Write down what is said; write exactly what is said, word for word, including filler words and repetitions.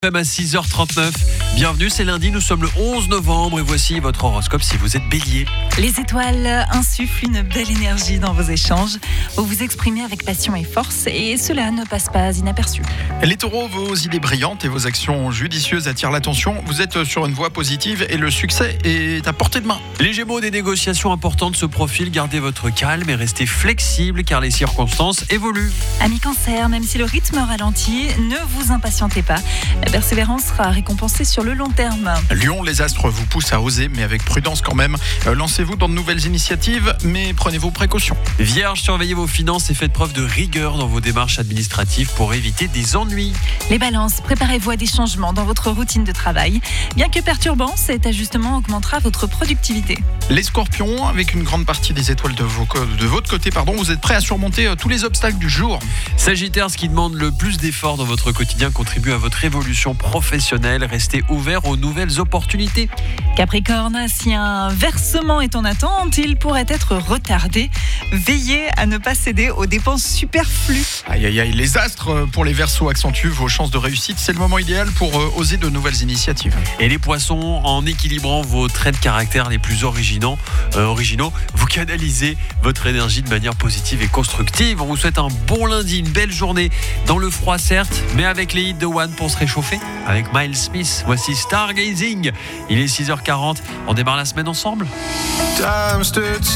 Même à six heures trente-neuf. Bienvenue, c'est lundi, nous sommes le onze novembre et voici votre horoscope si vous êtes bélier. Les étoiles insufflent une belle énergie dans vos échanges. Vous vous exprimez avec passion et force et cela ne passe pas inaperçu. Les taureaux, vos idées brillantes et vos actions judicieuses attirent l'attention. Vous êtes sur une voie positive et le succès est à portée de main. Les gémeaux, des négociations importantes se profilent, gardez votre calme et restez flexible car les circonstances évoluent. Amis cancer, même si le rythme ralentit, ne vous impatientez pas. La persévérance sera récompensée sur le long terme. Lion, les astres vous poussent à oser, mais avec prudence quand même. Euh, lancez-vous dans de nouvelles initiatives, mais prenez vos précautions. Vierge, surveillez vos finances et faites preuve de rigueur dans vos démarches administratives pour éviter des ennuis. Les balances, préparez-vous à des changements dans votre routine de travail. Bien que perturbant, cet ajustement augmentera votre productivité. Les scorpions, avec une grande partie des étoiles de, vos, de votre côté, pardon, vous êtes prêts à surmonter euh, tous les obstacles du jour. Sagittaire, ce qui demande le plus d'efforts dans votre quotidien contribue à votre évolution professionnelle. Restez ouvert aux nouvelles opportunités. Capricorne, si un versement est en attente, il pourrait être retardé. Veillez à ne pas céder aux dépenses superflues. Aïe aïe aïe, les astres pour les Verseaux accentuent vos chances de réussite. C'est le moment idéal pour euh, oser de nouvelles initiatives. Et les poissons, en équilibrant vos traits de caractère les plus originaux, euh, originaux, vous canalisez votre énergie de manière positive et constructive. On vous souhaite un bon lundi, une belle journée dans le froid certes, mais avec les hits de One pour se réchauffer. Avec Miles Smith, voici Stargazing. Il est six heures quarante, on démarre la semaine ensemble.